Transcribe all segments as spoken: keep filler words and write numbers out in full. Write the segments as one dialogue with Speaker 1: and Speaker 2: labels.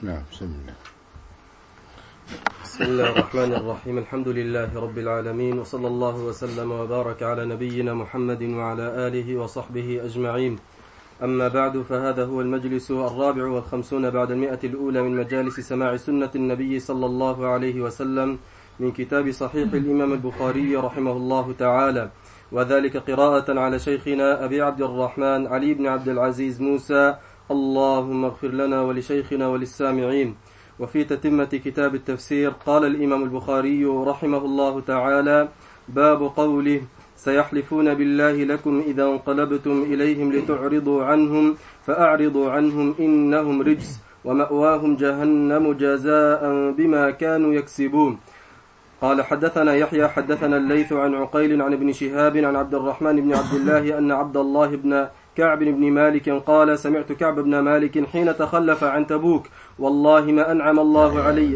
Speaker 1: نعم. بسم الله.
Speaker 2: بسم الله الرحمن الرحيم. الحمد لله رب العالمين، وصلى الله وسلم وبارك على نبينا محمد وعلى آله وصحبه أجمعين. أما بعد، فهذا هو المجلس الرابع والخمسون بعد المئة الأولى من مجالس سماع سنة النبي صلى الله عليه وسلم من كتاب صحيح الإمام البخاري رحمه الله تعالى، وذلك قراءة على شيخنا أبي عبد الرحمن علي بن عبد العزيز موسى، اللهم اغفر لنا ولشيخنا وللسامعين. وفي تتمة كتاب التفسير قال الإمام البخاري رحمه الله تعالى: باب قوله: سيحلفون بالله لكم إذا انقلبتم إليهم لتعرضوا عنهم فأعرضوا عنهم إنهم رجس ومأواهم جهنم جزاء بما كانوا يكسبون. قال: حدثنا يحيى حدثنا الليث عن عقيل عن ابن شهاب عن عبد الرحمن بن عبد الله أن عبد الله بن كعب بن مالك قال: سمعت كعب بن مالك حين تخلف عن تبوك: والله ما أنعم الله علي.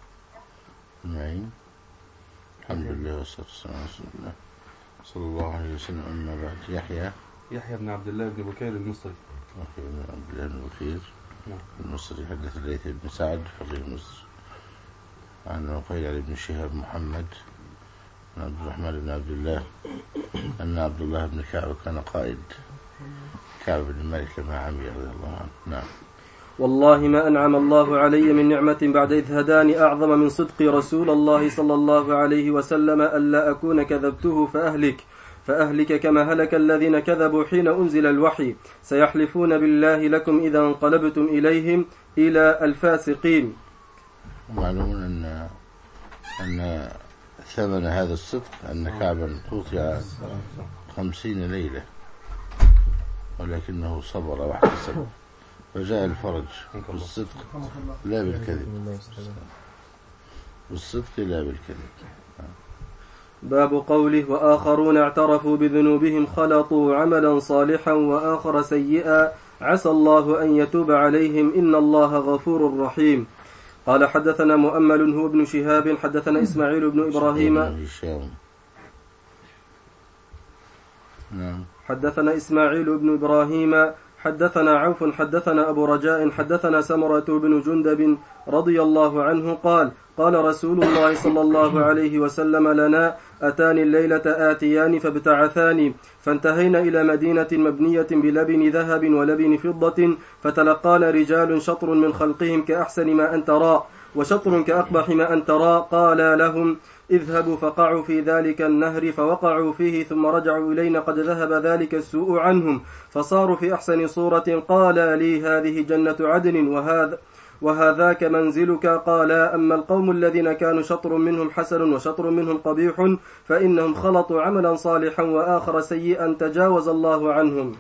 Speaker 1: الحمد لله والصلاة والسلام على رسول الله صلى الله عليه وسلم. أما بعد. يحيى
Speaker 3: يحيى بن عبد الله بن بكير المصري.
Speaker 1: يحيى بن عبد الله بن بكير المصري حدث الليث بن سعد فقيه مصر عن عقيل علي بن شهاب محمد عن عبد الرحمن بن عبد الله أن عبد الله بن كعب كان قائد كعب بن مالك لما عمي رضي الله عنه. نعم.
Speaker 2: والله ما أنعم الله علي من نعمة بعد إذ هداني أعظم من صدق رسول الله صلى الله عليه وسلم ألا أكون كذبته فأهلك فأهلك كما هلك الذين كذبوا حين أنزل الوحي. سيحلفون بالله لكم إذا انقلبتم إليهم إلى الفاسقين.
Speaker 1: ومعلوم أن أن ثمن هذا الصدق أن كعبا قطع خمسين ليلة، ولكنه صبر واحتسب فجاء الفرج بالصدق لا بالكذب، بالصدق لا بالكذب.
Speaker 2: باب قوله: وآخرون اعترفوا بذنوبهم خلطوا عملا صالحا وآخر سيئا عسى الله أن يتوب عليهم إن الله غفور رحيم. قال: حدثنا مؤمل هو ابن شهاب حدثنا إسماعيل بن إبراهيم حدثنا إسماعيل بن إبراهيم حدثنا عوف حدثنا أبو رجاء حدثنا سمرة بن جندب رضي الله عنه قال: قال رسول الله صلى الله عليه وسلم لنا: أتاني الليلة آتيان فابتعثاني، فانتهينا إلى مدينة مبنية بلبن ذهب ولبن فضة، فتلقانا رجال شطر من خلقهم كأحسن ما أن ترى وشطر كأقبح ما أن ترى. قال لهم: اذهبوا فقعوا في ذلك النهر، فوقعوا فيه ثم رجعوا إلينا قد ذهب ذلك السوء عنهم فصاروا في أحسن صورة. قال لي: هذه جنة عدن وهذا وهذاك منزلك. قال: أما القوم الذين كانوا شطر منهم حسن وشطر منهم قبيح فإنهم خلطوا عملا صالحا وآخر سيئا تجاوز الله عنهم.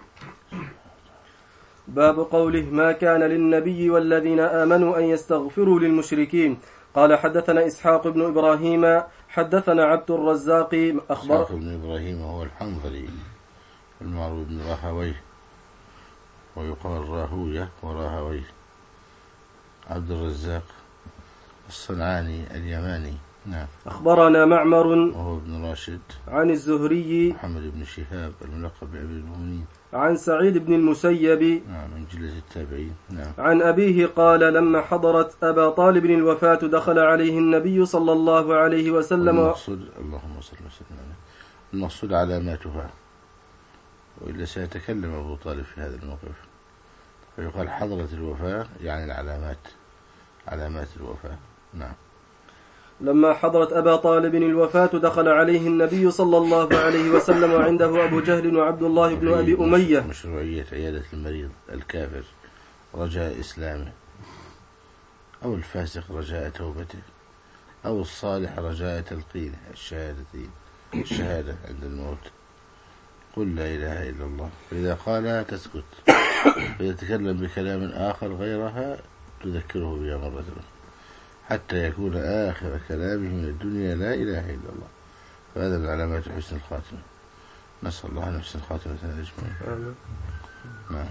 Speaker 2: باب قوله: ما كان للنبي والذين آمنوا أن يستغفروا للمشركين. قال: حدثنا إسحاق بن إبراهيم حدثنا عبد الرزاق أخبر
Speaker 1: إسحاق بن إبراهيم هو الحنظلي المعروف بن راهويه، ويقال راهوية وراهويه. عبد الرزاق الصنعاني اليماني. نعم.
Speaker 2: أخبرنا معمر
Speaker 1: وهو ابن راشد
Speaker 2: عن الزهري
Speaker 1: محمد بن شهاب الملقب بأبي المؤمنين
Speaker 2: عن سعيد بن المسيب
Speaker 1: نعم من جلة التابعين. نعم.
Speaker 2: عن أبيه قال: لما حضرت أبا طالب الوفاة دخل عليه النبي صلى الله عليه وسلم.
Speaker 1: المقصود اللهم صل وسلم عليه المقصود علاماتها، وإلا سيتكلم أبو طالب في هذا الموقف، فيقال حضرت الوفاة يعني العلامات، علامات الوفاة. نعم.
Speaker 2: لما حضرت أبا طالب الوفاة دخل عليه النبي صلى الله عليه وسلم وعنده أبو جهل وعبد الله بن أبي أمية.
Speaker 1: مشروعية عيادة المريض الكافر رجاء إسلامه، أو الفاسق رجاء توبته، أو الصالح رجاء تلقينه الشهادتين الشهادة عند الموت. قل لا إله إلا الله، فإذا قالها تسكت، فإذا تكلم بكلام آخر غيرها تذكره بها مرة حتى يكون آخر كلامه من الدنيا لا إله إلا الله. فهذا من علامات حسن الخاتمة. نسأل الله أن حسن الخاتمة أجمعين. نعم.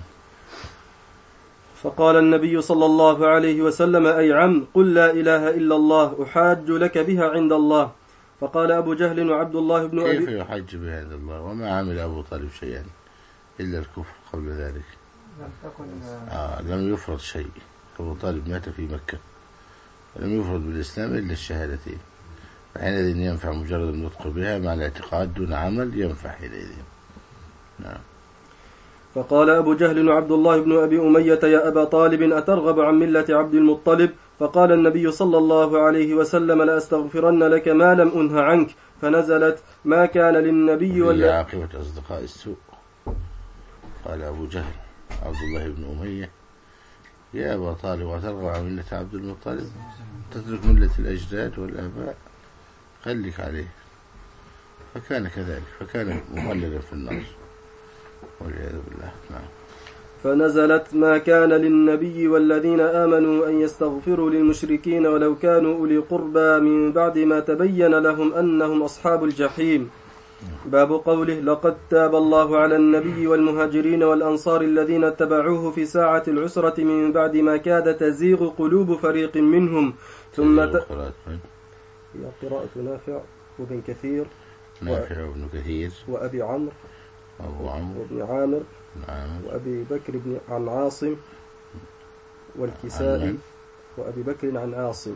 Speaker 2: فقال النبي صلى الله عليه وسلم: أي عم، قل لا إله إلا الله أحاج لك بها عند الله. فقال أبو جهل وعبد الله بن أبي
Speaker 1: كيف يحج بها عند الله وما عمل أبو طالب شيئا إلا الكفر قبل ذلك؟ آه لم يفرض شيء أبو طالب مات في مكة ولم يفرد بالإسلام إلا الشهادتين، فحينئذ ينفع مجرد النطق بها مع الاعتقاد دون عمل، ينفع حينئذ. نعم.
Speaker 2: فقال أبو جهل عبد الله بن أبي أمية يا أبا طالب أترغب عن ملة عبد المطلب؟ فقال النبي صلى الله عليه وسلم لأستغفرن لك ما لم أنه عنك، فنزلت ما كان للنبي
Speaker 1: ولا عاقبة أصدقاء السوء. قال أبو جهل عبد الله بن أمية يا أبا طالب أترغب عن ملة عبد المطلب؟ تترك ملة الأجداد والآباء، خليك عليه. فكان كذلك، فكان مخلدا في النار والعياذ بالله. نعم.
Speaker 2: فنزلت ما كان للنبي والذين آمنوا أن يستغفروا للمشركين ولو كانوا أولي قربى من بعد ما تبين لهم أنهم أصحاب الجحيم. باب قوله لقد تاب الله على النبي والمهاجرين والأنصار الذين اتبعوه في ساعة العسرة من بعد ما كاد تزيغ قلوب فريق منهم ثم ت... هي قراءة نافع وابن كثير
Speaker 1: نافع وابن كثير
Speaker 2: وأبي عمرو
Speaker 1: وأبو عمرو
Speaker 2: وابن عامر
Speaker 1: عامر
Speaker 2: وأبي بكر بن عن عاصم والكسائي وأبي بكر عن عاصم.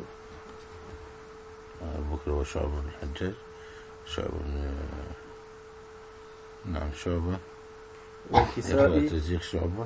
Speaker 1: أبو بكر وشعبة بن الحجاج شعبة بن نعم شعبة
Speaker 2: والكسائي
Speaker 1: تزيغ شعبة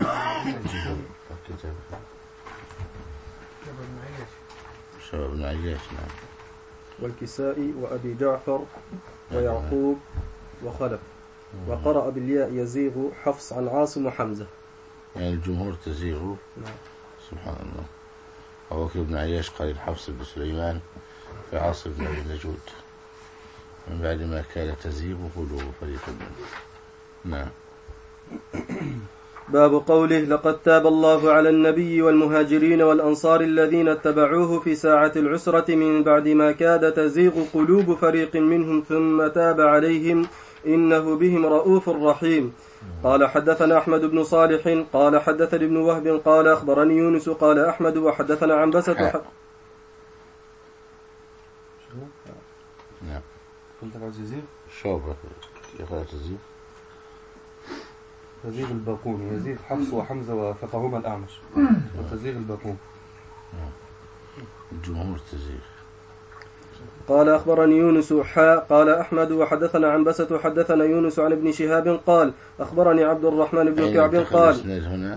Speaker 1: شعبة بن عياش. نعم.
Speaker 2: والكسائي وأبي جعفر ويعقوب وخلف. وقرأ بالياء يزيغ حفص عن عاصم وحمزة،
Speaker 1: يعني الجمهور تزيغ.
Speaker 2: نعم.
Speaker 1: سبحان الله. أبو بكر بن عياش قال الحفص بن سليمان في عاصم بن أبي نجود من بعد ما كان تزيغ قلوب فريق منهم. نعم.
Speaker 2: باب قوله لقد تاب الله على النبي والمهاجرين والأنصار الذين اتبعوه في ساعة العسرة من بعد ما كاد تزيغ قلوب فريق منهم ثم تاب عليهم إنه بهم رؤوف رحيم. قال حدثنا أحمد بن صالح قال حدثني ابن وهب قال أخبرني يونس قال أحمد وحدثنا عنبسة
Speaker 1: نعم.
Speaker 3: قلت على الزيغ
Speaker 1: شعبة يقرأ تزيغ
Speaker 3: تزيغ الباقون يزيغ حفص وحمزة وفقهما الأعمش وتزيغ الباقون
Speaker 1: الجمهور تزيغ.
Speaker 2: قال أخبرني يونس حا قال أحمد وحدثنا عنبسة حدثنا يونس عن ابن شهاب قال أخبرني عبد الرحمن بن كعب قال
Speaker 1: هنا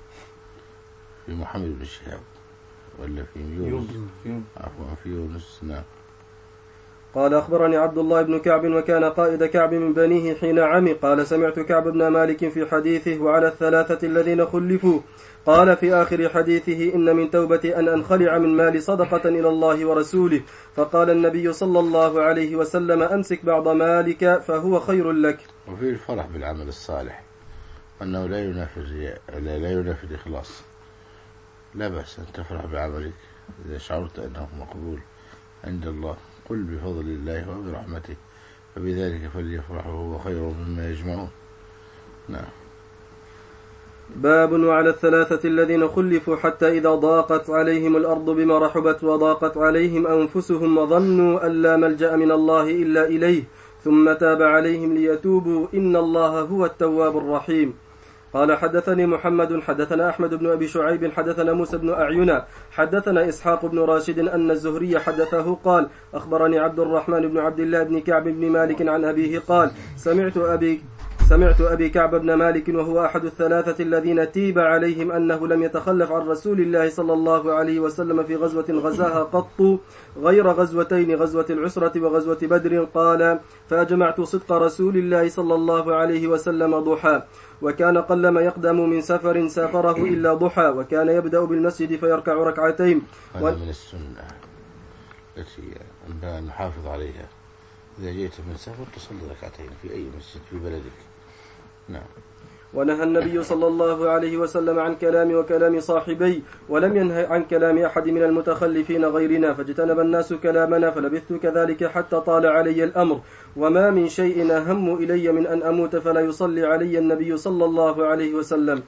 Speaker 1: في محمد بن شهاب ولا في يونس؟ عفوا في يونس. نعم.
Speaker 2: قال أخبرني عبد الله بن كعب وكان قائد كعب من بنيه حين عمي قال سمعت كعب بن مالك في حديثه وعلى الثلاثة الذين خلفوا قال في آخر حديثه إن من توبتي أن أنخلع من مال صدقة إلى الله ورسوله، فقال النبي صلى الله عليه وسلم أمسك بعض مالك فهو خير لك.
Speaker 1: وفي الفرح بالعمل الصالح أنه لا ينافي الرياء لا, لا ينافي الإخلاص. لا بأس أن تفرح بعملك إذا شعرت أنه مقبول عند الله. قل بفضل الله وبرحمته فبذلك فليفرحوا هو خير مما يجمعون. نعم.
Speaker 2: باب وعلى الثلاثة الذين خلفوا حتى إذا ضاقت عليهم الأرض بما رحبت وضاقت عليهم أنفسهم وظنوا أن لا ملجأ من الله إلا إليه ثم تاب عليهم ليتوبوا إن الله هو التواب الرحيم. قال حدثني محمد حدثنا أحمد بن أبي شعيب حدثنا موسى بن أعينة حدثنا إسحاق بن راشد أن الزهري حدثه قال أخبرني عبد الرحمن بن عبد الله بن كعب بن مالك عن أبيه قال سمعت أبي سمعت أبي كعب بن مالك وهو أحد الثلاثة الذين تيب عليهم أنه لم يتخلف عن رسول الله صلى الله عليه وسلم في غزوة غزاها قط غير غزوتين غزوة العسرة وغزوة بدر قال فأجمعت صدق رسول الله صلى الله عليه وسلم ضحى وكان قلما يقدم من سفر سافره إلا ضحى وكان يبدأ بالمسجد فيركع ركعتين.
Speaker 1: هذا و... من السنة التي ينبغي أن نحافظ عليها. إذا جئت من سفر تصلي ركعتين في أي مسجد في بلدك. نعم.
Speaker 2: ونهى النبي صلى الله عليه وسلم عن كلام وكلام صاحبي ولم ينهى عن كلام أحد من المتخلفين غيرنا فاجتنب الناس كلامنا فلبثت كذلك حتى طال علي الأمر وما من شيء أهم إلي من أن أموت فلا يصلي علي النبي صلى الله عليه وسلم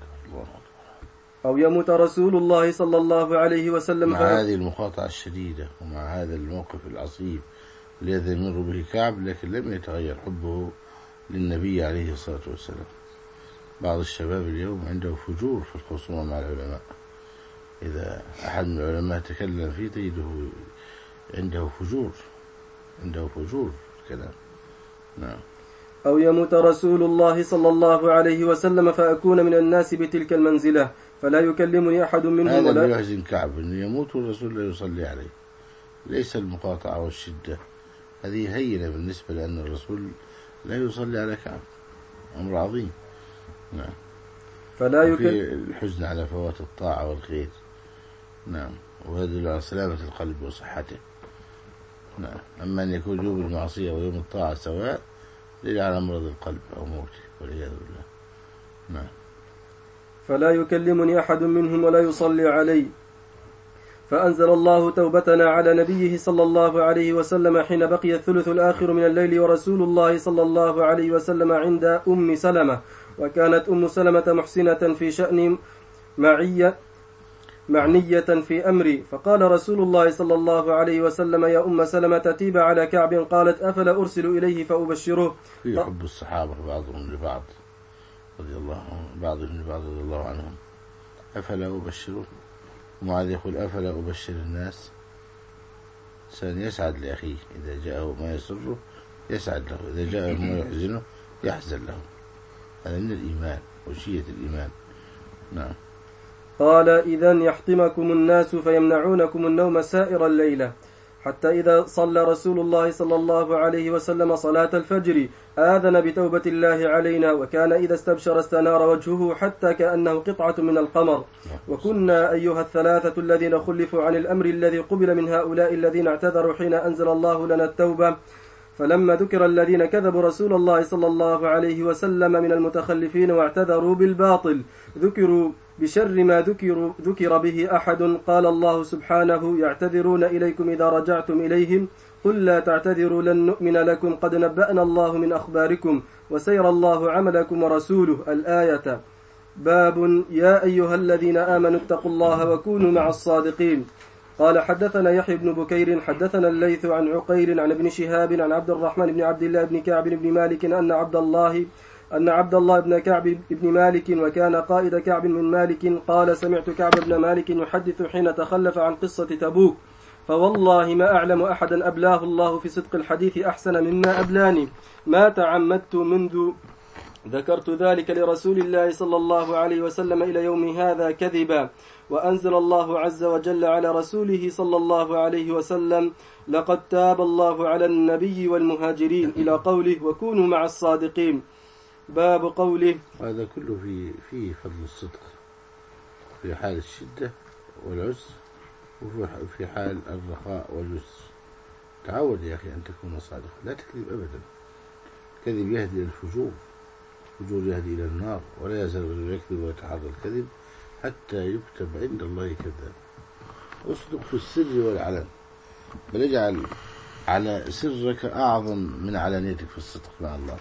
Speaker 2: أو يموت رسول الله صلى الله عليه وسلم.
Speaker 1: مع هذه المقاطعة الشديدة ومع هذا الموقف العصيب الذي يمر به كعب لكن لم يتغير حبه للنبي عليه الصلاة والسلام. بعض الشباب اليوم عنده فجور في الخصومة مع العلماء إذا أحد من العلماء تكلم فيه تجده عنده فجور عنده فجور الكلام. نعم.
Speaker 2: أو يموت رسول الله صلى الله عليه وسلم فأكون من الناس بتلك المنزلة فلا يكلمني أحد منهم.
Speaker 1: هذا
Speaker 2: ولا
Speaker 1: يحزن كعب أنه يموت والرسول لا يصلي عليه. ليس المقاطعة والشدة، هذه هينة بالنسبة لأن الرسول لا يصلي على كعب، أمر عظيم. نعم.
Speaker 2: فلا يكلم
Speaker 1: الحزن على فوات الطاعة والخير. نعم. ويدل على سلامة القلب وصحته. نعم. أما أن يكون يوم المعصية ويوم الطاعة سواء دليل على مرض القلب أو موته والعياذ بالله. نعم.
Speaker 2: فلا يكلمني أحد منهم ولا يصلي علي. فأنزل الله توبتنا على نبيه صلى الله عليه وسلم حين بقي الثلث الآخر من الليل ورسول الله صلى الله عليه وسلم عند أم سلمة، وكانت أم سلمة محسنة في شأن معية معنية في أمري، فقال رسول الله صلى الله عليه وسلم يا أم سلمة تيب على كعب، قالت أفلا أرسل إليه فأبشره.
Speaker 1: في حب الصحابة بعضهم لبعض رضي الله عنهم بعضهم لبعض رضي الله عنهم. أفلا أبشره، ومعاذ يقول أفلا أبشر الناس. إنسان يسعد لأخيه إذا جاءه ما يسره يسعد له، إذا جاءه ما يحزنه يحزن له. هذا من الإيمان وشية الإيمان. نعم.
Speaker 2: قال إذن يحطمكم الناس فيمنعونكم النوم سائر الليلة، حتى إذا صلى رسول الله صلى الله عليه وسلم صلاة الفجر آذن بتوبة الله علينا، وكان إذا استبشر استنار وجهه حتى كأنه قطعة من القمر. وكنا أيها الثلاثة الذين خلفوا عن الأمر الذي قبل من هؤلاء الذين اعتذروا حين أنزل الله لنا التوبة، فلما ذكر الذين كذبوا رسول الله صلى الله عليه وسلم من المتخلفين واعتذروا بالباطل ذكروا بشر ما ذكر, ذكر به أحد، قال الله سبحانه يعتذرون إليكم إذا رجعتم إليهم قل لا تعتذروا لن نؤمن لكم قد نبأنا الله من أخباركم وسيرى الله عملكم ورسوله. الآية. باب يا أيها الذين آمنوا اتقوا الله وكونوا مع الصادقين. قال حدثنا يحيى بن بكير حدثنا الليث عن عقيل عن ابن شهاب عن عبد الرحمن بن عبد الله بن كعب بن مالك أن عبد الله أن عبد الله بن كعب بن مالك وكان قائد كعب من مالك قال سمعت كعب بن مالك يحدث حين تخلف عن قصة تبوك، فوالله ما أعلم أحدا أبلاه الله في صدق الحديث أحسن مما أبلاني، ما تعمدت منذ ذكرت ذلك لرسول الله صلى الله عليه وسلم إلى يوم هذا كذبا. وأنزل الله عز وجل على رسوله صلى الله عليه وسلم لقد تاب الله على النبي والمهاجرين إلى قوله وكونوا مع الصادقين. باب قوله.
Speaker 1: هذا كله في فيه فضل الصدق في حال الشدة والعسر وفي حال الرخاء واليسر. تعود يا أخي أن تكون صادقا، لا تكذب أبدا. الكذب يهدي إلى الفجور، الفجور يهدي إلى النار، ولا يزال الرجل يكذب ويتحرى الكذب حتى يكتب عند الله كذاب. اصدق في السر والعلن، بل اجعل على سرك أعظم من علانيتك في الصدق مع الله.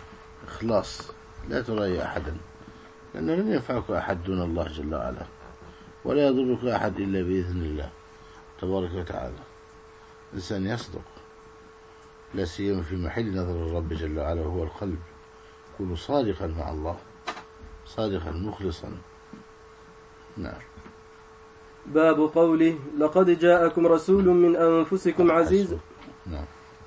Speaker 1: إخلاص، لا تراي أحدا، لأنه لن ينفعك أحد دون الله جل وعلا، ولا يضرك أحد إلا بإذن الله تبارك وتعالى. الإنسان يصدق، لا سيما في محل نظر الرب جل وعلا وهو القلب. كن صادقا مع الله، صادقا مخلصا. نعم.
Speaker 2: باب قوله لقد جاءكم رسول من أنفسكم عزيز.
Speaker 1: نعم.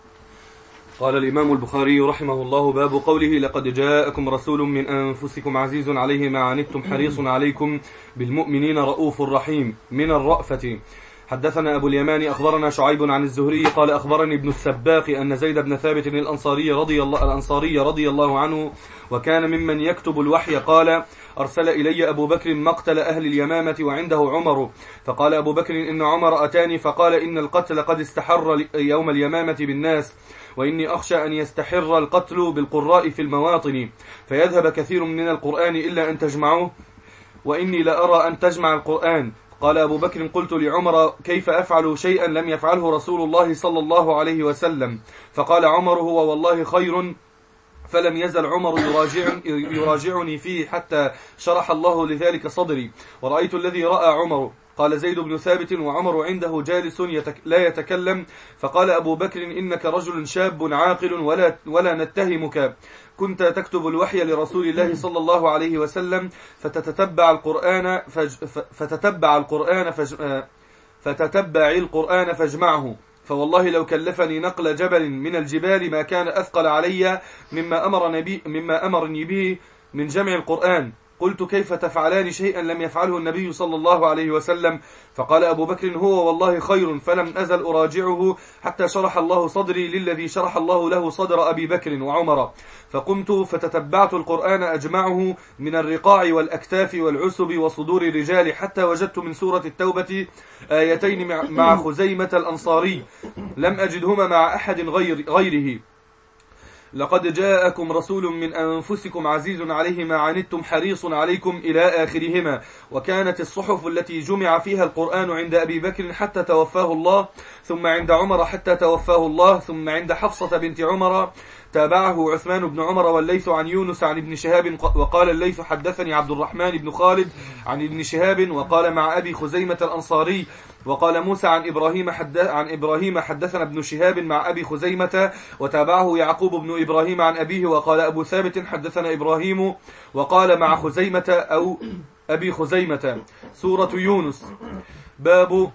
Speaker 3: قال الإمام البخاري رحمه الله باب قوله لقد جاءكم رسول من أنفسكم عزيز عليه ما عنتم حريص عليكم بالمؤمنين رؤوف رحيم. من الرأفة. حدثنا أبو اليمان أخبرنا شعيب عن الزهري قال أخبرني ابن السباق أن زيد بن ثابت الأنصاري رضي الله, الأنصاري رضي الله عنه وكان ممن يكتب الوحي قال أرسل إلي أبو بكر مقتل أهل اليمامة وعنده عمر، فقال أبو بكر إن عمر أتاني فقال إن القتل قد استحر يوم اليمامة بالناس، وإني أخشى أن يستحر القتل بالقراء في المواطن فيذهب كثير من القرآن إلا أن تجمعوه، وإني لأرى أن تجمع القرآن. قال أبو بكر قلت لعمر كيف أفعل شيئا لم يفعله رسول الله صلى الله عليه وسلم؟ فقال عمر هو والله خير. فلم يزل عمر يراجع يراجعني فيه حتى شرح الله لذلك صدري، ورأيت الذي رأى عمر قال زيد بن ثابت: وعمر عنده جالس يتك لا يتكلم، فقال أبو بكر: إنك رجل شاب عاقل ولا, ولا نتهمك، كنت تكتب الوحي لرسول الله صلى الله عليه وسلم فتتتبع القرآن فج فتتبع القرآن فج فتتبع القرآن فاجمعه، فوالله لو كلفني نقل جبل من الجبال ما كان أثقل علي مما أمرني به, مما أمرني به من جمع القرآن. قلت: كيف تفعلان شيئا لم يفعله النبي صلى الله عليه وسلم؟ فقال أبو بكر: هو والله خير، فلم أزل أراجعه حتى شرح الله صدري للذي شرح الله له صدر أبي بكر وعمر، فقمت فتتبعت القرآن أجمعه من الرقاع والأكتاف والعسب وصدور الرجال، حتى وجدت من سورة التوبة آيتين مع خزيمة الأنصاري لم أجدهما مع أحد غير غيره: لقد جاءكم رسول من أنفسكم عزيز عليه ما عنتم حريص عليكم إلى آخرهما. وكانت الصحف التي جمع فيها القرآن عند أبي بكر حتى توفاه الله، ثم عند عمر حتى توفاه الله، ثم عند حفصة بنت عمر تابعه عثمان بن عمر والليث عن يونس عن ابن شهاب، وقال الليث: حدثني عبد الرحمن بن خالد عن ابن شهاب، وقال مع أبي خزيمة الأنصاري، وقال موسى عن إبراهيم, حدث عن إبراهيم حدثنا ابن شهاب مع أبي خزيمة، وتابعه يعقوب بن إبراهيم عن أبيه، وقال أبو ثابت: حدثنا إبراهيم، وقال مع خزيمة أو أبي خزيمة. سورة يونس. باب.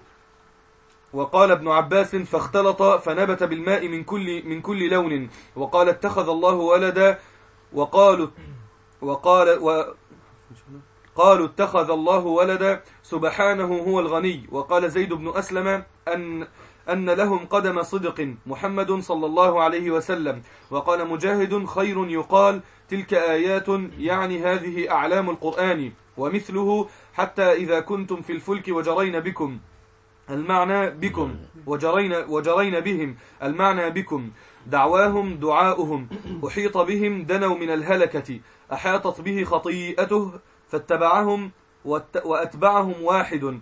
Speaker 3: وقال ابن عباس: فاختلط فنبت بالماء من كل من كل لون. وقال: اتخذ الله ولدا. وقالوا وقال و قالوا اتخذ الله ولدا سبحانه هو الغني. وقال زيد بن أسلم أن أن لهم قدم صدق محمد صلى الله عليه وسلم. وقال مجاهد: خير يقال تلك آيات، يعني هذه أعلام القرآن، ومثله حتى إذا كنتم في الفلك وجرين بكم، المعنى بكم، وجرين, وجرين بهم، المعنى بكم، دعواهم دعاؤهم، أحيط بهم دنوا من الهلكة، أحاطت به خطيئته فاتبعهم وأتبعهم واحد،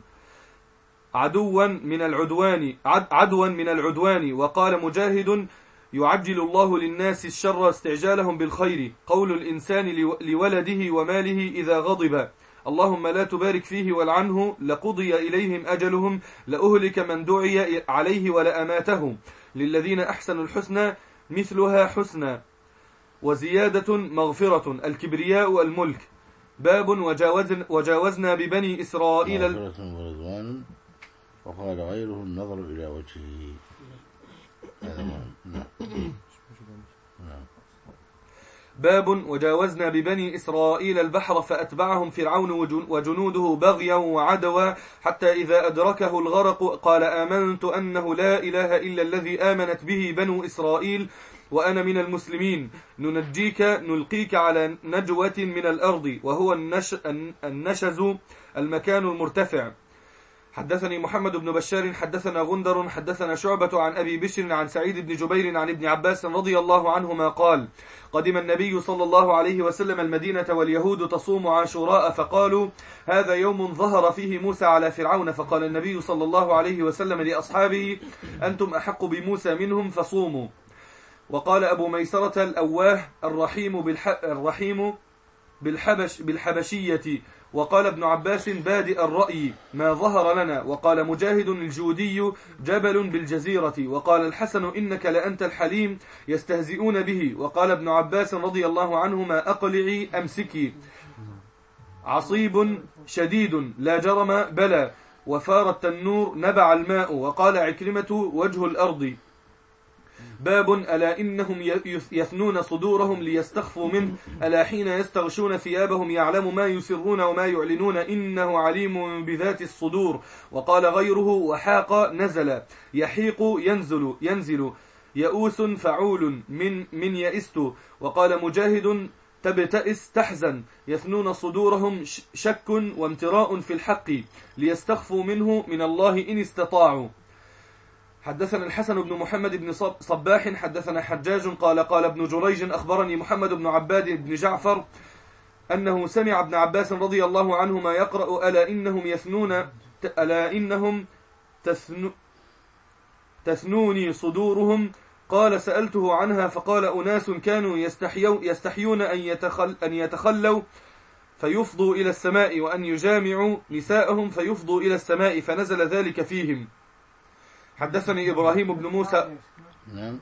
Speaker 3: عدوا من العدوان عدوا من العدوان. وقال مجاهد: يعجل الله للناس الشر استعجالهم بالخير، قول الإنسان لولده وماله إذا غضب: اللهم لا تبارك فيه والعنه، لقضي إليهم أجلهم، لأهلك من دعي عليه ولأماته، للذين أحسنوا الحسنى مثلها حسنى وزيادة مغفرة، الكبرياء الملك. باب. وجاوزنا, وجاوزنا ببني إسرائيل
Speaker 1: ال... وقال غيره: النظر إلى وجهه.
Speaker 3: باب. وجاوزنا ببني إسرائيل البحر فأتبعهم فرعون وجنوده بغيا وعدوا، حتى إذا أدركه الغرق قال: آمنت أنه لا إله إلا الذي آمنت به بنو إسرائيل وأنا من المسلمين. ننجيك نلقيك على نجوة من الأرض، وهو النش... النشز المكان المرتفع. حدثني محمد بن بشار حدثنا غندر حدثنا شعبة عن أبي بشر عن سعيد بن جبير عن ابن عباس رضي الله عنهما قال: قدم النبي صلى الله عليه وسلم المدينة واليهود تصوم عاشوراء، فقالوا: هذا يوم ظهر فيه موسى على فرعون. فقال النبي صلى الله عليه وسلم لأصحابه: أنتم أحق بموسى منهم فصوموا. وقال أبو ميسرة الأواه: الرحيم, بالح... الرحيم بالحبش بالحبشية. وقال ابن عباس: بادئ الرأي ما ظهر لنا. وقال مجاهد الجودي: جبل بالجزيرة. وقال الحسن: إنك لأنت الحليم، يستهزئون به. وقال ابن عباس رضي الله عنهما: أقلعي أمسكي، عصيب شديد لا جرم بلى، وفار التنور نبع الماء. وقال عكرمة: وجه الأرض. باب. ألا إنهم يثنون صدورهم ليستخفوا منه، ألا حين يستغشون ثيابهم يعلم ما يسرون وما يعلنون، إنه عليم بذات الصدور. وقال غيره: وحاق نزل، يحيق ينزل ينزل، يئوس فعول من من يئست. وقال مجاهد: تبتئس تحزن، يثنون صدورهم شك وامتراء في الحق، ليستخفوا منه من الله إن استطاعوا. حدثنا الحسن بن محمد بن صباح حدثنا حجاج قال قال ابن جريج: أخبرني محمد بن عباد بن جعفر أنه سمع ابن عباس رضي الله عنهما يقرأ: ألا إنهم يثنون ألا إنهم تثنو تثنوني صدورهم. قال: سألته عنها فقال: أناس كانوا يستحيون أن, يتخل أن يتخلوا فيفضوا إلى السماء وأن يجامعوا نساءهم فيفضوا إلى السماء فنزل ذلك فيهم. حدثني إبراهيم بن موسى.
Speaker 1: نعم.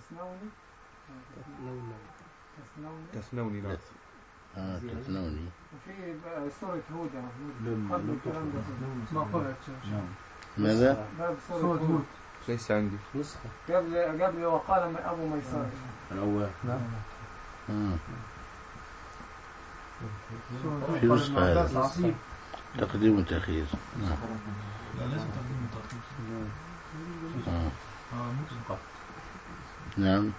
Speaker 3: تثنوني. نعم.
Speaker 1: آه تثنوني.
Speaker 4: في سورة هود قبل الكلام ده ما قرأت.
Speaker 1: ماذا؟
Speaker 4: باب سورة هود.
Speaker 3: ليس عندي
Speaker 2: نسخة
Speaker 4: قبل قبل وقال من أبو ميسر
Speaker 2: الأول. نعم.
Speaker 1: في نسخة هذا تقديم وتأخير.
Speaker 5: لا ليس تقديم وتأخير.
Speaker 1: نعم.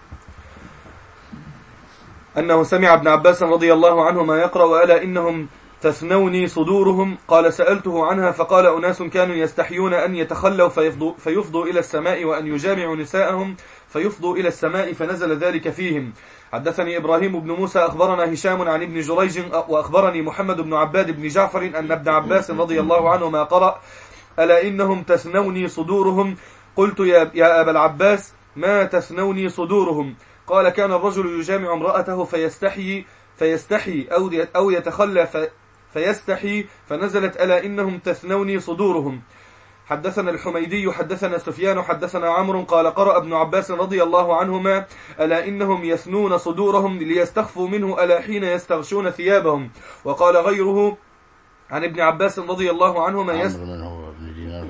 Speaker 3: أنه سمع ابن عباس رضي الله عنهما يقرأ ألا إنهم تثنوني صدورهم. قال سألته عنها فقال أناس كانوا يستحيون أن يتخلوا فيفضوا, فيفضوا إلى السماء وأن يجامعوا نساءهم فيفضوا إلى السماء فنزل ذلك فيهم. حدثني إبراهيم بن موسى أخبرنا هشام عن ابن جريج وأخبرني محمد بن عباد بن جعفر أن ابن عباس رضي الله عنهما قرأ ألا إنهم تثنوني صدورهم. قلت يا, يا أبا العباس ما تثنوني صدورهم؟ قال كان الرجل يجامع امرأته فيستحي فيستحي أو أو يتخلى في فيستحي فنزلت ألا إنهم تثنوني صدورهم. حدثنا الحميدي حدثنا سفيان حدثنا عمرو قال قرأ ابن عباس رضي الله عنهما ألا إنهم يثنون صدورهم ليستخفوا منه ألا حين يستغشون ثيابهم. وقال غيره عن ابن عباس رضي الله عنهما
Speaker 1: يس... عمرو من هو ابن دينار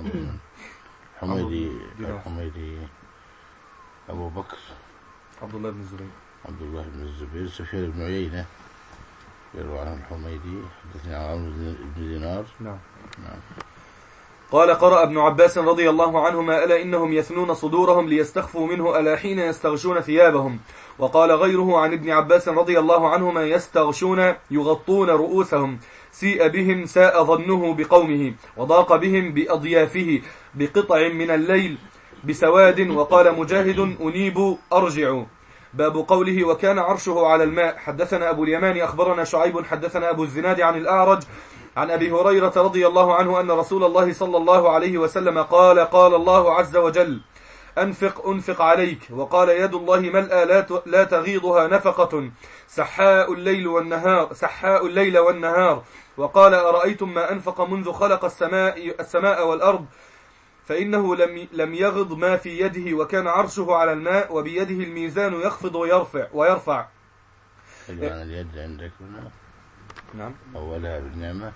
Speaker 1: حميدي حميدي أبو بكر
Speaker 3: عبد الله بن الزبير
Speaker 1: عبد الله بن الزبير سفيان بن عيينة يروى عن الحميدي حدثني عن عمرو بن دينار.
Speaker 3: نعم.
Speaker 1: نعم.
Speaker 3: قال قرأ ابن عباس رضي الله عنهما ألا إنهم يثنون صدورهم ليستخفوا منه ألا حين يستغشون ثيابهم. وقال غيره عن ابن عباس رضي الله عنهما يستغشون يغطون رؤوسهم سيء بهم ساء ظنه بقومه وضاق بهم بأضيافه بقطع من الليل بسواد. وقال مجاهد أنيب أرجع. باب قوله وكان عرشه على الماء. حدثنا أبو اليمان أخبرنا شعيب حدثنا أبو الزناد عن الأعرج عن أبي هريرة رضي الله عنه أن رسول الله صلى الله عليه وسلم قال قال الله عز وجل أنفق أنفق عليك. وقال يد الله ملأى لا تغيضها نفقة سحاء الليل والنهار سحاء الليل والنهار. وقال أرأيتم ما أنفق منذ خلق السماء السماء والأرض فإنه لم لم يغض ما في يده وكان عرشه على الماء وبيده الميزان يخفض ويرفع ويرفع.
Speaker 1: يعني اليد عندك هنا.
Speaker 3: نعم.
Speaker 1: أولها بالنعمة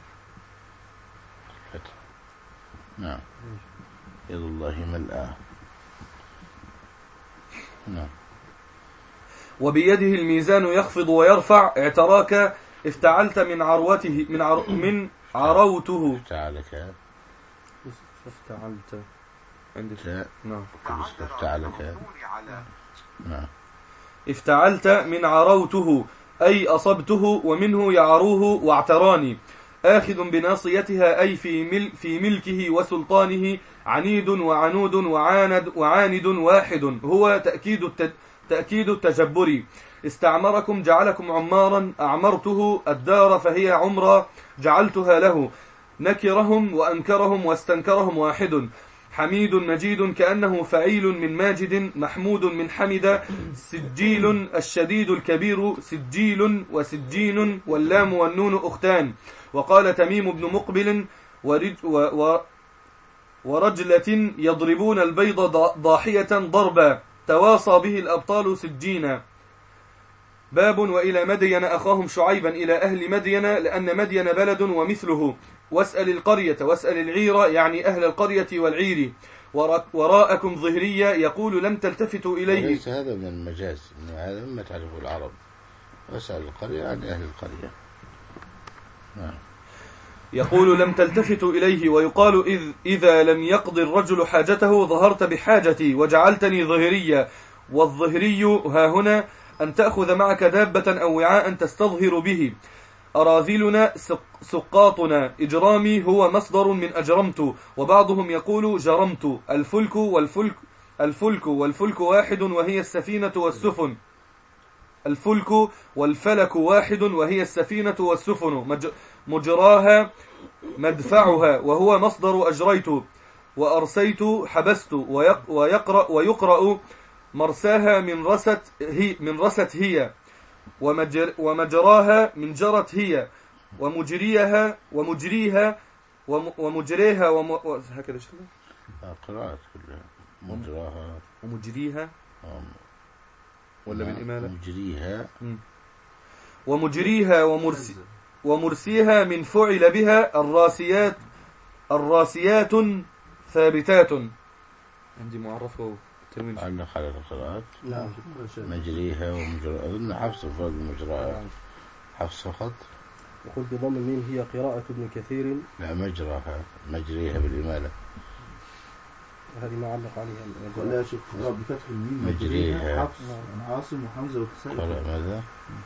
Speaker 1: فتح. نعم. يد الله ملأى. نعم.
Speaker 3: وبيده الميزان يخفض ويرفع. اعتراك افتعلت من عروته من عر من عروته.
Speaker 1: افتعلك.
Speaker 3: افتعلت عندك.
Speaker 1: نعم. افتعلك. نعم.
Speaker 3: افتعلت من عروته أي أصبته ومنه يعروه واعتراني. آخذ بناصيتها أي في مل في ملكه وسلطانه عنيد وعنود وعاند وعاند واحد هو تأكيد التد تأكيد التجبر. استعمركم جعلكم عمارا أعمرته الدار فهي عمرا جعلتها له. نكرهم وأنكرهم واستنكرهم واحد. حميد مجيد كأنه فعيل من ماجد محمود من حمد. سجيل الشديد الكبير سجيل وسجين واللام والنون أختان. وقال تميم بن مقبل ورج و ورجلة يضربون البيض ضاحية ضربا تواصى به الأبطال سجينا. باب وإلى مدين أخاهم شعيبا إلى أهل مدين لأن مدين بلد ومثله. واسأل القرية واسأل العير يعني أهل القرية والعير. وراءكم ظهرية يقول لم تلتفتوا إليه.
Speaker 1: وليس هذا من المجاز إنه هذا مما تعرفه العرب. واسأل القرية عن أهل القرية. نعم.
Speaker 3: يقول لم تلتفتوا إليه. ويقال إذ إذا لم يقضي الرجل حاجته ظهرت بحاجتي وجعلتني ظهرية. والظهري ها هنا أن تأخذ معك دابة أو وعاء تستظهر به. أراذلنا سقاطنا. إجرامي هو مصدر من أجرمت. وبعضهم يقول جرمت. الفلك والفلك الفلك والفلك واحد وهي السفينة والسفن. الفلك والفلك واحد وهي السفينة والسفن مجراها مدفعها وهو مصدر أجريت. وأرسيت حبست. ويقرأ ويقرأ مرساها من رست هي من رست هي ومجر ومجراها من جرت هي. ومجريها ومجريها وم- ومجريها وم... و- هكذا شكله
Speaker 1: قراءات كلها مجراها
Speaker 3: ومجريها ولا بالإمالة
Speaker 1: مجريها
Speaker 3: ومجريها ومرسي ومرسيها من فعل بها الراسيات الراسيات ثابتات. عندي معرفه تنوين
Speaker 1: علق على القراءات.
Speaker 2: نعم.
Speaker 1: مجريها ومجراها أظن حفص فرق مجراها حفص فقط.
Speaker 2: يقول بضم الميم هي قراءة ابن كثير.
Speaker 1: لا مجراها مجريها بالإمالة.
Speaker 2: هذه ما علق عليها.
Speaker 5: ولا شوف بفتح الميم
Speaker 1: مجريها
Speaker 5: حفص عن عاصم وحمزة والكسائي.
Speaker 1: قرأ ماذا؟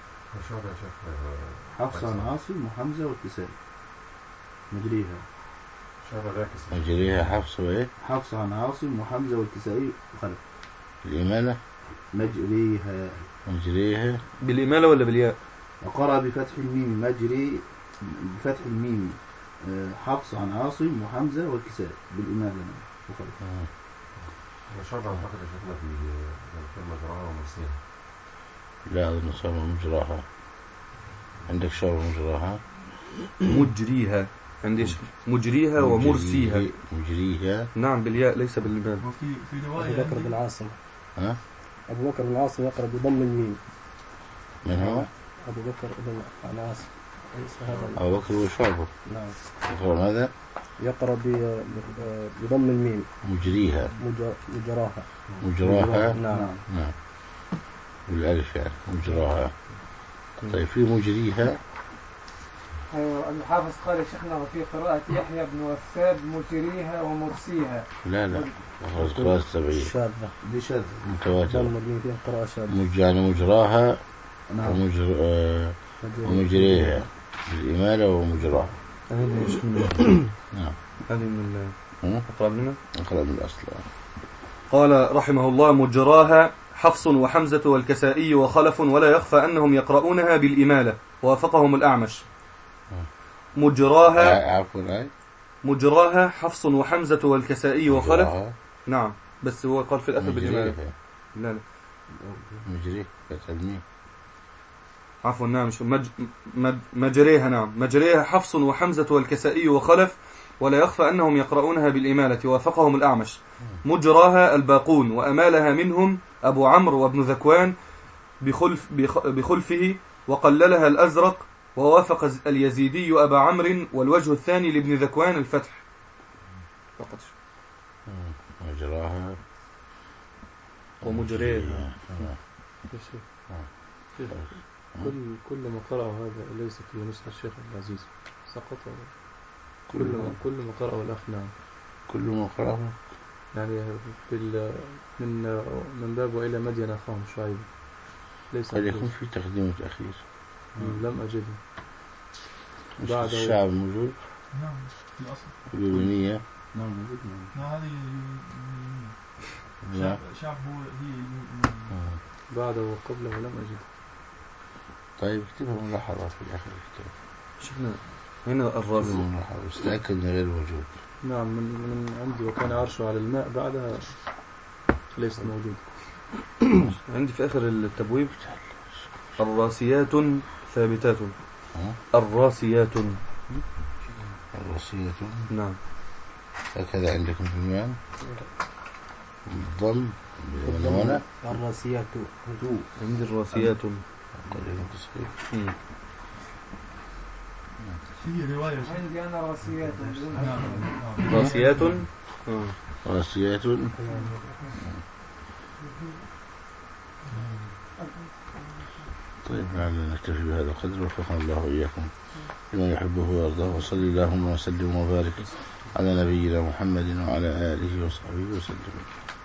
Speaker 5: حفص عن عاصم وحمزة والكسائي. مجريها
Speaker 1: مجريها حفص وإيه؟
Speaker 5: حفص عن عاصم وحمزة والكسائي وخلف.
Speaker 1: الإمالة
Speaker 5: مجريها
Speaker 1: مجريها
Speaker 3: بالإمالة ولا بالياء؟
Speaker 5: وقرأ بفتح الميم مجري بفتح الميم حفص عن عاصم وحمزة والكسائي بالإمالة وخلف.
Speaker 6: وشرع أعتقد شفنا في كلمة مجراها ومرسيها.
Speaker 1: لا أظن صار مجراها. عندك شرع مجراها؟
Speaker 3: مجريها عندي مجريها ومرسيها.
Speaker 1: مجريها
Speaker 3: نعم بالياء ليس بالإمالة.
Speaker 5: وفي في
Speaker 2: أبو
Speaker 5: رواية
Speaker 2: بكر بن عاصم.
Speaker 1: ها؟
Speaker 2: أبو بكر بن عاصم يقرأ بضم الميم.
Speaker 1: من هو؟
Speaker 2: أبو بكر بن عاصم. ليس هذا.
Speaker 1: أبو بكر وشعبه.
Speaker 2: نعم.
Speaker 1: يقرأ ماذا؟
Speaker 2: يقرأ ب- بضم الميم.
Speaker 1: مجريها
Speaker 2: مج- مجراها.
Speaker 1: مجراها
Speaker 2: نعم.
Speaker 1: نعم بالألف يعني مجراها. طيب في مجريها
Speaker 4: أيوة الحافظ قال يا شيخنا وفي قراءة يحيى بن وثاب مجريها ومرسيها.
Speaker 1: لا لا أخرج قراءة السبعية
Speaker 2: شاذة.
Speaker 5: دي شاذة
Speaker 1: متواترة.
Speaker 2: ضم الميم فيها قراءة شاذة.
Speaker 1: مج يعني مجراها
Speaker 5: نعم
Speaker 1: ومجر... آه... ومجريها بالإمالة ومجراها.
Speaker 3: هذه من
Speaker 1: نعم
Speaker 3: هذه من
Speaker 1: هم؟
Speaker 3: أقرأ منها.
Speaker 1: أقرأ من الأصل.
Speaker 3: قال رحمه الله مجراها حفص وحمزة والكسائي وخلف ولا يخفى أنهم يقرؤونها بالإمالة ووافقهم الأعمش. مجراها
Speaker 1: عفوا هاي
Speaker 3: مجراها حفص وحمزة والكسائي وخلف.
Speaker 1: مجراها
Speaker 3: نعم بس هو قال في الأثر بالإمالة.
Speaker 1: مجريها
Speaker 3: لا لا
Speaker 1: مجريها كتلميذ.
Speaker 3: عفوا نعم شو مج... مج... مجريها نعم مجريها حفص وحمزة والكسائي وخلف ولا يخفى أنهم يقرؤونها بالإمالة وافقهم الأعمش. مجراها الباقون وأمالها منهم أبو عمرو وابن ذكوان بخلف بخ... بخلفه وقللها الأزرق ووافق اليزيدي أبا عمرو والوجه الثاني لابن ذكوان الفتح فقط.
Speaker 1: مجراها
Speaker 3: ومجريها
Speaker 7: كل كل ما قرأه هذا ليس في نسخة الشيخ العزيز سقط. كل ما كل ما قرأه الأخ نعم
Speaker 1: كل ما قرأه
Speaker 7: يعني بال من من باب وإلى مدين أخاهم شعيب ليس
Speaker 1: قد يكون في تقديم وتأخير.
Speaker 7: لم أجده.
Speaker 1: مش
Speaker 7: بعد
Speaker 1: الشعب موجود
Speaker 5: نعم في الأصل
Speaker 1: اليونية.
Speaker 5: نعم موجود. نعم هذه
Speaker 1: لا
Speaker 5: شعب هو هي
Speaker 7: بعده وقبله لم أجده.
Speaker 1: طيب اكتبها ملاحظة في آخر الكتاب.
Speaker 3: شفنا هنا الرازي
Speaker 1: ملاحظة استأكد من غير وجود.
Speaker 7: نعم من من عندي وكان عرشه على الماء بعدها ليس موجود.
Speaker 3: عندي في آخر التبويب الراسيات ثابتات. الراسيات
Speaker 1: الراسية
Speaker 3: نعم
Speaker 1: هكذا عندكم في المعنى الضم بالونونة.
Speaker 2: الراسيات.
Speaker 3: عندي الراسيات.
Speaker 1: قليل تصحيح.
Speaker 3: مم.
Speaker 5: في رواية
Speaker 4: عندي أنا راسيات.
Speaker 3: راسيات آه.
Speaker 1: راسيات. طيب لعلنا نكتفي بهذا القدر وفقنا الله وإياكم لما يحبه ويرضاه. وصلي اللهم وسلم وبارك على نبينا محمد وعلى آله وصحبه وسلم.